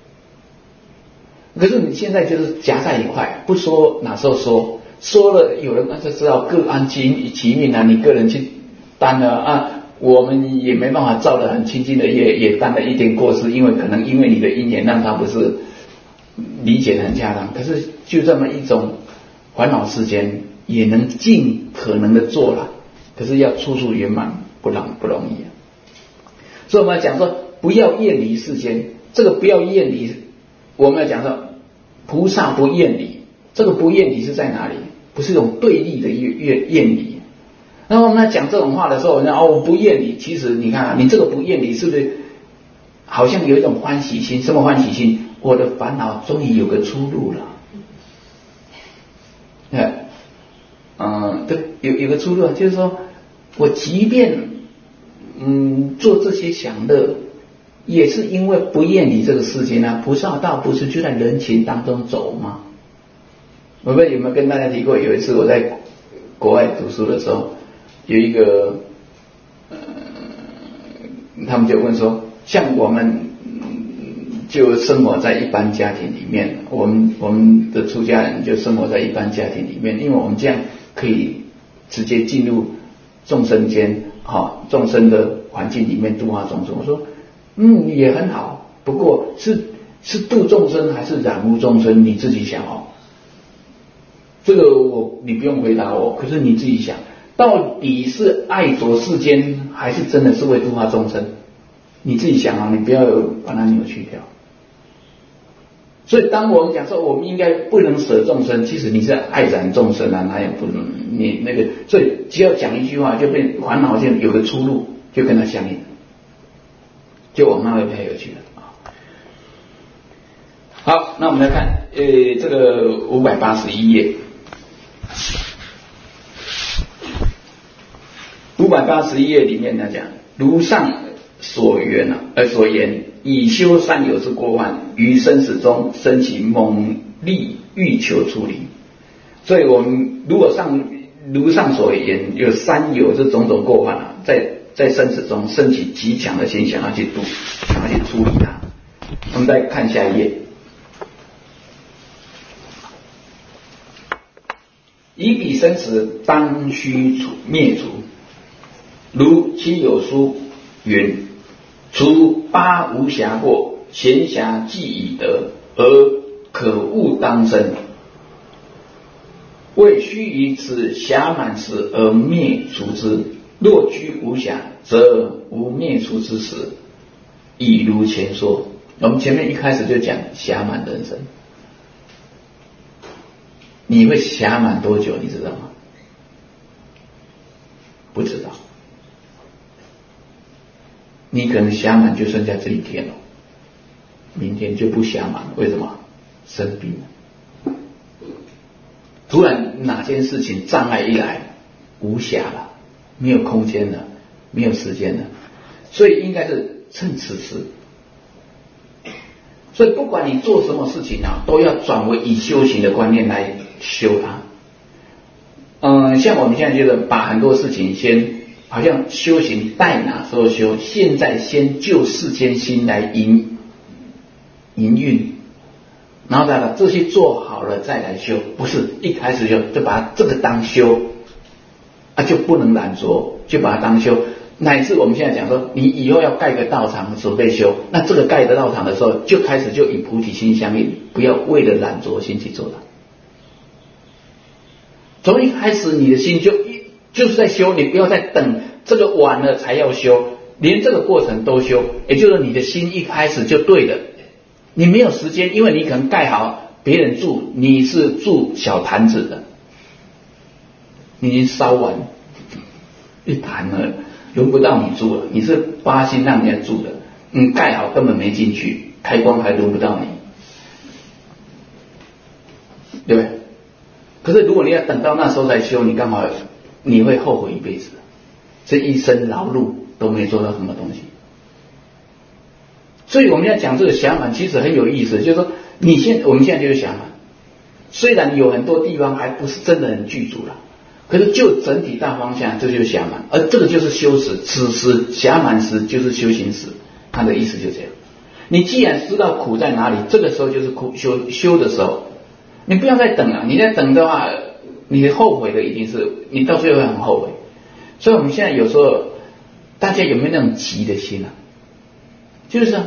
可是你现在就是夹在一块，不说哪时候说，说了有人就知道各安其其命啊，你个人去担了啊，我们也没办法造了很清净的业，也担了一点过失，因为可能因为你的因缘让他不是理解得很恰当。可是就这么一种烦恼世间，也能尽可能的做了，可是要处处圆满不容不容易啊。所以我们要讲说，不要厌离世间，这个不要厌离。我们要讲说，菩萨不厌离，这个不厌离是在哪里？不是一种对立的厌厌离。那我们要讲这种话的时候，我讲哦，我不厌离，其实你看啊，你这个不厌离是不是好像有一种欢喜心？什么欢喜心？我的烦恼终于有个出路了。哎，嗯，对，有有个出路，就是说我即便嗯做这些享乐。也是因为不厌离这个世间啊，菩萨道不是就在人群当中走吗？我们有没有跟大家提过？有一次我在国外读书的时候，有一个，呃，他们就问说，像我们就生活在一般家庭里面，我们我们的出家人就生活在一般家庭里面，因为我们这样可以直接进入众生间，好，众生的环境里面度化众生。我说。嗯，也很好，不过是是度众生还是染污众生，你自己想哦。这个我你不用回答我，可是你自己想，到底是爱着世间，还是真的是为度化众生？你自己想啊，你不要把它扭曲掉。所以当我们讲说我们应该不能舍众生，其实你是爱染众生啊，哪有不能？你那个，所以只要讲一句话，就被烦恼线有个出路，就跟他相应。就往那个配合去了啊。好，那我们来看，呃，这个五百八十一页，五百八十一页里面呢讲，如上所言啊，呃所言，以修三有之过患，于生死中生起猛力欲求出离。所以我们如果上如上所言，有三有这种种过患啊，在在生死中升起极强的心，想要去度，想要去处理它。我们再看下一页，以彼生死当须除灭除，如亲有书云：除八无暇过，闲暇既已得，而可恶当生。为须以此暇满时而灭除之。若居无暇，则无灭除之时，已如前说。我们前面一开始就讲暇满人生，你会暇满多久？你知道吗？不知道。你可能暇满就剩下这一天了，明天就不暇满，为什么？生病了。突然哪件事情障碍一来，无暇了。没有空间了，没有时间了，所以应该是趁此时。所以不管你做什么事情啊，都要转为以修行的观念来修它。嗯，像我们现在觉得把很多事情先好像修行待哪时候修，现在先就世间心来营营运，然后再把这些做好了再来修，不是一开始就就把这个当修。啊，就不能懒着，就把它当修。乃至我们现在讲说，你以后要盖个道场，准备修，那这个盖的道场的时候，就开始就以菩提心相应，不要为了懒着心去做它。从一开始你的心就就是在修，你不要再等这个完了才要修，连这个过程都修，也就是你的心一开始就对了。你没有时间，因为你可能盖好别人住，你是住小坛子的。你已经烧完一坛了，轮不到你住了。你是发心让人家住的，你盖好根本没进去，开光还轮不到你，对不对？可是如果你要等到那时候才修，你刚好你会后悔一辈子，这一生劳碌都没做到什么东西。所以我们要讲这个暇满，其实很有意思，就是说你现我们现在就是暇满， 虽然有很多地方还不是真的很具足了，可是就整体大方向，这就是暇满，而这个就是修时。此时暇满时就是修行时，他的意思就这样。你既然知道苦在哪里，这个时候就是苦修修的时候，你不要再等了。你在等的话，你后悔的一定是你到最后会很后悔。所以我们现在有时候，大家有没有那种急的心啊？就是说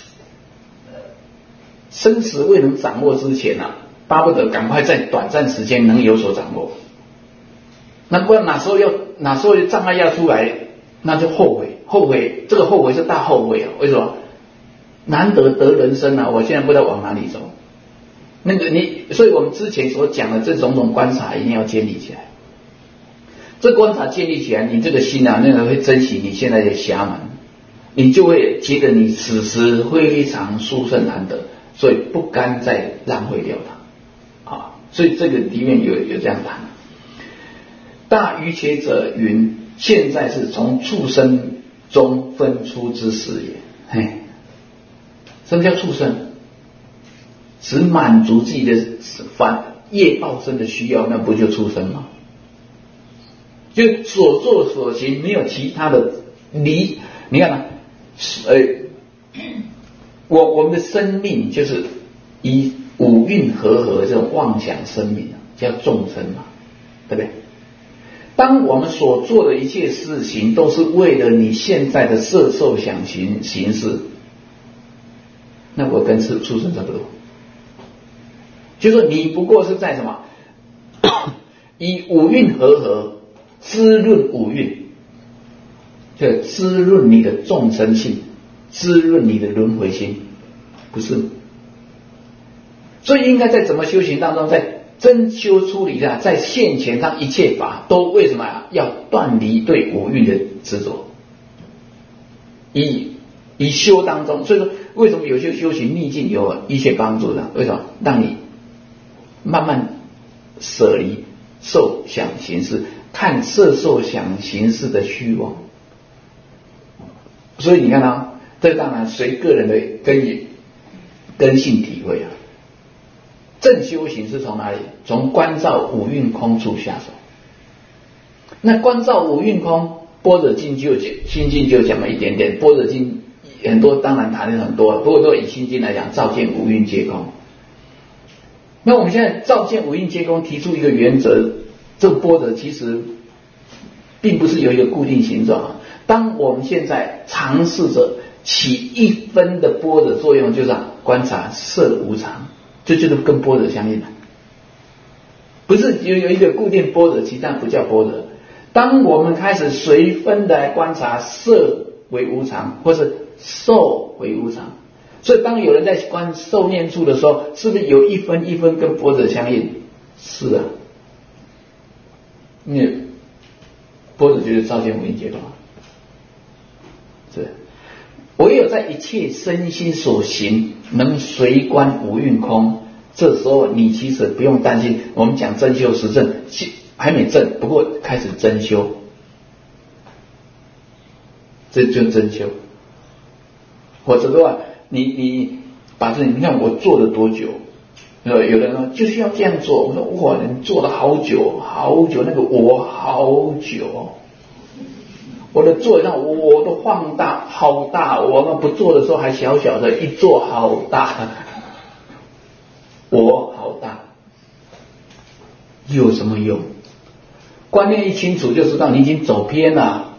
生死未能掌握之前啊，巴不得赶快在短暂时间能有所掌握。那不然哪时候要哪时候障碍要出来，那就后悔，后悔这个后悔是大后悔啊！为什么？难得得人生啊！我现在不知道往哪里走。那个你，所以我们之前所讲的这种种观察一定要建立起来。这观察建立起来，你这个心啊，那个会珍惜你现在的暇满，你就会觉得你此时非常殊胜难得，所以不甘再浪费掉它啊！所以这个里面有有这样谈。大愚切者云：现在是从畜生中分出之时也。嘿，什么叫畜生？只满足自己的反业报身的需要，那不就畜生吗？就所作所行没有其他的离，你看啊，呃，我我们的生命就是以五蕴和合这种妄想生命叫众生嘛，对不对？当我们所做的一切事情都是为了你现在的色受想行行识，那我跟畜生差不多。就是说你不过是在什么以五蕴和合滋润五蕴，就滋润你的众生性，滋润你的轮回心，不是？所以应该在怎么修行当中，在真修出离啊，在现前上一切法都为什么啊？要断离对五蕴的执着。以以修当中，所以说为什么有些修行逆境有一些帮助的？为什么？让你慢慢舍离受想行识，看色受想行识的虚妄。所以你看啊，这当然随个人的根根性体会啊。正修行是从哪里？从观照五蕴空处下手。那观照五蕴空，般若经就讲，心经就讲了一点点，般若经很多当然谈的很多，不过都以心经来讲，照见五蕴皆空。那我们现在照见五蕴皆空提出一个原则，这个般若其实并不是有一个固定形状。当我们现在尝试着起一分的般若作用，就是观察色无常，这就是跟般若相应的，不是有有一个固定般若，其他不叫般若。当我们开始随分的来观察色为无常，或是受为无常，所以当有人在观受念处的时候，是不是有一分一分跟般若相应？是啊，那般若就是照见五蕴皆空，是。唯有在一切身心所行能随观五蕴空，这时候你其实不用担心。我们讲真修实证还没证，不过开始真修，这就真修。否则的话，你你把这你看我做了多久？有人说就是要这样做，我说哇，你做了好久好久，那个我好久。我的做让我我都放大好大，我们不做的时候还小小的，一做好大，我好大，有什么用？观念一清楚就知道你已经走偏了。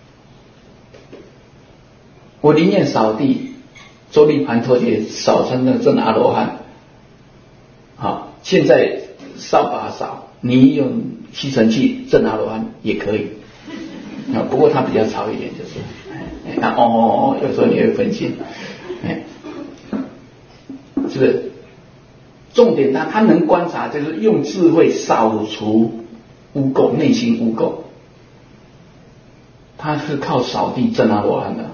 我宁愿扫地，周立盘拖地扫成那正阿罗汉，好，现在扫把扫，你用吸尘器正阿罗汉也可以。啊，不过他比较吵一点，就是，哎，他哦哦哦，有时候你会分心，哎，是不是？重点他他能观察，就是用智慧扫除污垢，内心污垢。他是靠扫地证阿罗汉的，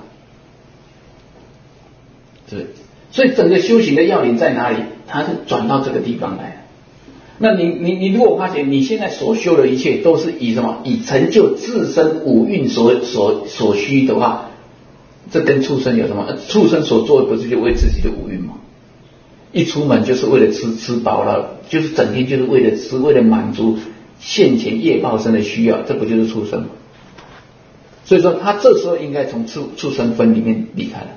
是不是？所以整个修行的要领在哪里？他是转到这个地方来。那你你你如果发现你现在所修的一切都是以什么？以成就自身五蕴所所所需的话，这跟畜生有什么？畜生所做的不是就为自己的五蕴吗？ 一出门就是为了吃，吃饱了就是整天就是为了吃，为了满足现前业报身的需要，这不就是畜生吗？所以说他这时候应该从畜畜生分里面离开了。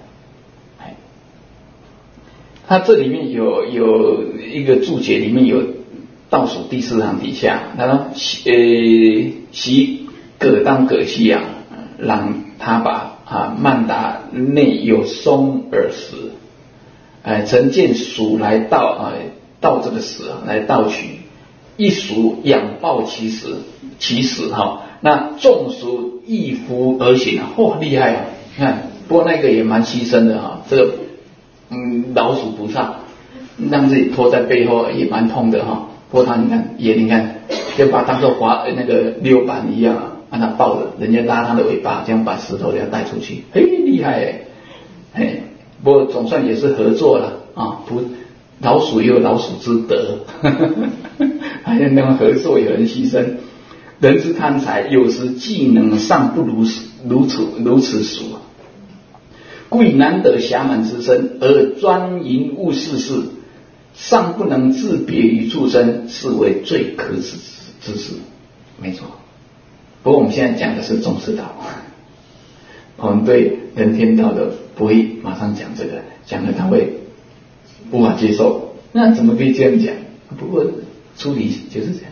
他这里面有有一个注解，里面有倒数第四行底下，他说：“呃，习葛当葛西啊，朗他把啊曼达内有松耳石，哎，曾见鼠来盗啊盗这个石啊来盗取，一鼠仰抱其食其食哈，那众鼠一伏而行啊，哇，厉害啊！你看，不过那个也蛮牺牲的哈，这个。”嗯，老鼠不上，让自己拖在背后也蛮痛的哈。不过他你看也你看，就把它当做滑那个溜板一样啊，让它抱着，人家拉它的尾巴，这样把石头给它带出去，嘿，厉害哎，嘿，不过总算也是合作了啊，不，老鼠也有老鼠之德，呵呵呵，还有那么合作，有人牺牲，人之贪财，有时技能尚不如如此如此数啊。故以难得侠满之身，而专营务事事，尚不能自别于畜生，是为最可耻之事。没错，不过我们现在讲的是中士道，我们对人天道的不会马上讲这个，讲了他会无法接受。那怎么可以这样讲？不过处理就是这样，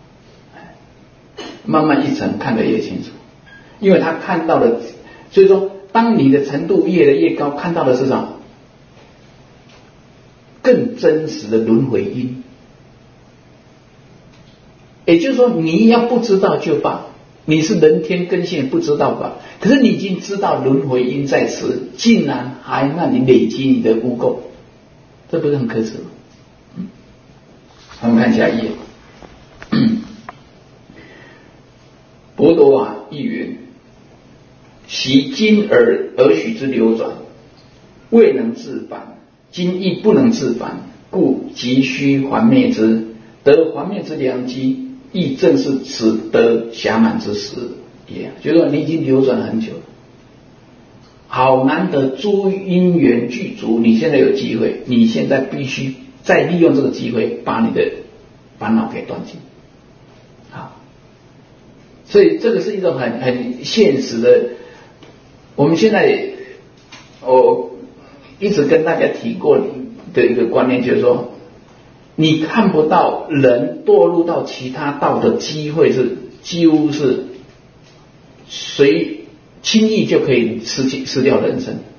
慢慢一层看得越清楚，因为他看到了，所以说。当你的程度越来越高，看到的是什么？更真实的轮回因。也就是说，你要不知道就罢，你是人天根性不知道吧？可是你已经知道轮回因在此，竟然还让你累积你的污垢，这不是很可耻吗？嗯，我们看下一页。博多瓦一云。习今而而许之流转，未能自反，今亦不能自反，故急需还灭之。得还灭之良机，亦正是此得暇满之时也。就是说，你已经流转了很久了，好难得诸因缘具足，你现在有机会，你现在必须再利用这个机会，把你的烦恼给断尽。好，所以这个是一种很很现实的。我们现在我一直跟大家提过的一个观念，就是说，你看不到人堕入到其他道的机会是几乎是随轻易就可以失去失掉人生，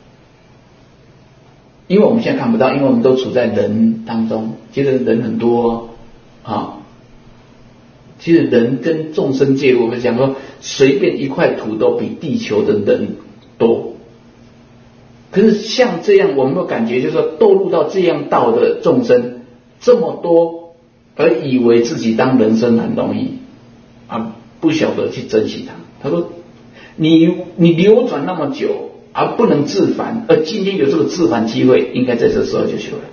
因为我们现在看不到，因为我们都处在人当中，其实人很多啊。其实人跟众生界，我们讲说，随便一块土都比地球的人多。可是像这样，我们有感觉就是说，堕入到这样道的众生这么多，而以为自己当人生很容易啊，不晓得去珍惜它。他说，你你流转那么久，而不能自反，而今天有这个自反机会，应该在这时候就修了。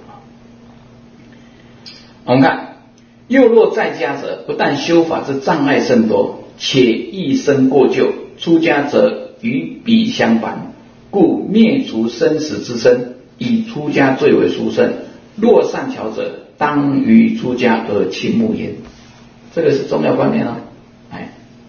我们看，又若在家者，不但修法之障碍甚多，且一生过旧。出家者与彼相反，故灭除生死之身，以出家最为殊胜。若善巧者，当于出家而倾慕焉。这个是重要观念啊！哎，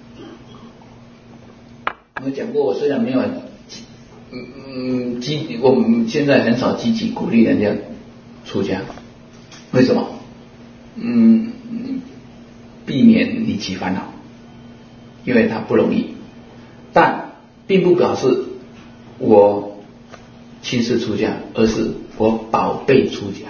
我们讲过，我虽然没有，嗯嗯，积，我们现在很少积极鼓励人家出家，为什么？嗯，避免你起烦恼，因为它不容易。但并不表示我轻视出家，而是我宝贝出家。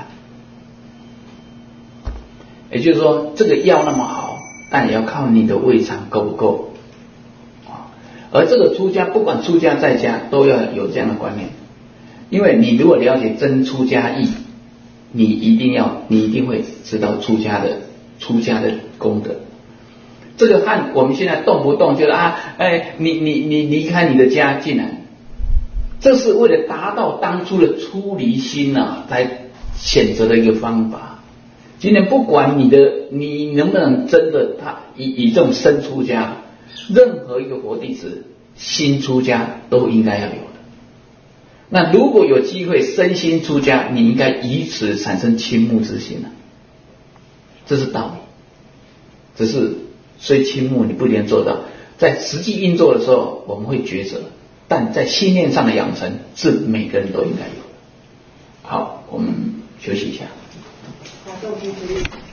也就是说，这个药那么好，但也要靠你的胃肠够不够。而这个出家，不管出家在家，都要有这样的观念。因为你如果了解真出家义，你一定要，你一定会知道出家的出家的功德。这个和我们现在动不动就是啊，哎，你你你离开你的家进来，这是为了达到当初的出离心啊，才选择的一个方法。今天不管你的你能不能真的他以以这种身出家，任何一个佛弟子心出家都应该要有的。 那如果有机会身心出家，你应该以此产生倾慕之心啊，这是道理。只是虽倾慕你不一定做到，在实际运作的时候我们会抉择，但在心念上的养成是每个人都应该有。好，我们休息一下。 好，动机之力。